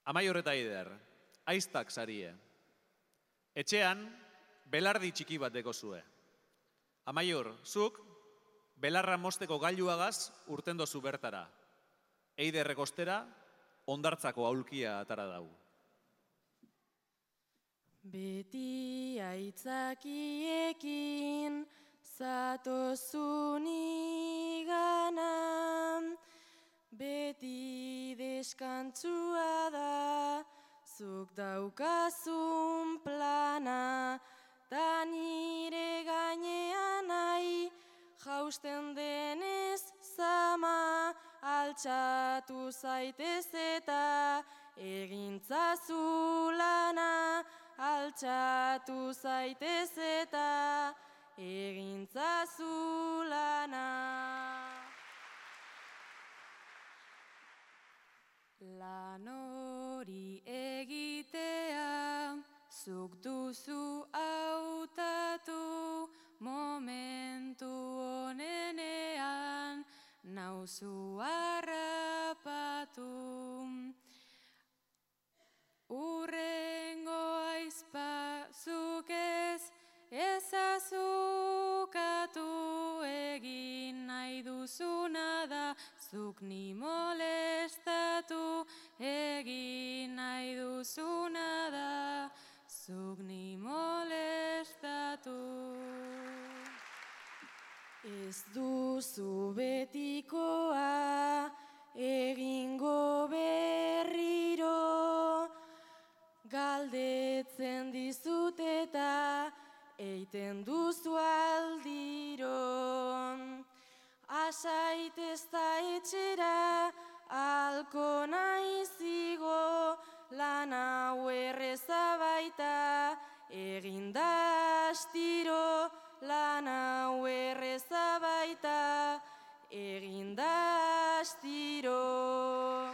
Amaior eta Eider, aiztak sarie. Etxean, belardi txiki bat dekozue. Amaior, zuk, belarra mosteko gailuagaz urten dozu bertara. Eiderrek ostera, ondartzako aulkia atara dau. Beti aitzakiekin zatozun igana, beti deskantzua da, zuk daukazun plana, ta nire gainean nahi, jausten denez zama, altxatu zaitez eta egintzazu lana, altxatu zaitez eta egintzazu lana. Lan hori egitea, zuk duzu hautatu, momentu honenean, nauzu harrapatu. Urrengo aizpa zuk ezazukatu, egin nahi duzuna da, zuk ni molestatu, egin nahi duzuna da, zuk ni molestatu. Ez duzu betikoa egingo berriro, galdetzen dizut eta eiten duzu aldiro. Asaitez da etxera, alko naizigo, lan hau erreza baita, eginda astiro, lan hau erreza baita, eginda astiro.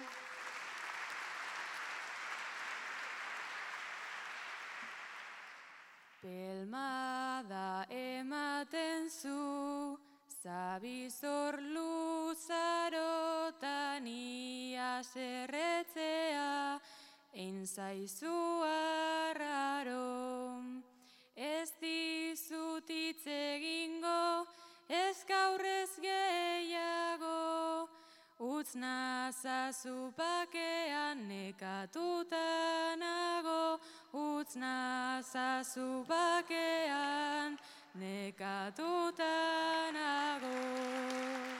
Pelmada ematen zu, zabizor luzarotan ia serretzea, ein zaizu arraro. Ez dizut hitz egingo, ez gaur ez gehiago, utz nazazu bakean nekatuta nago, utz nazazu bakean nekatuta nago.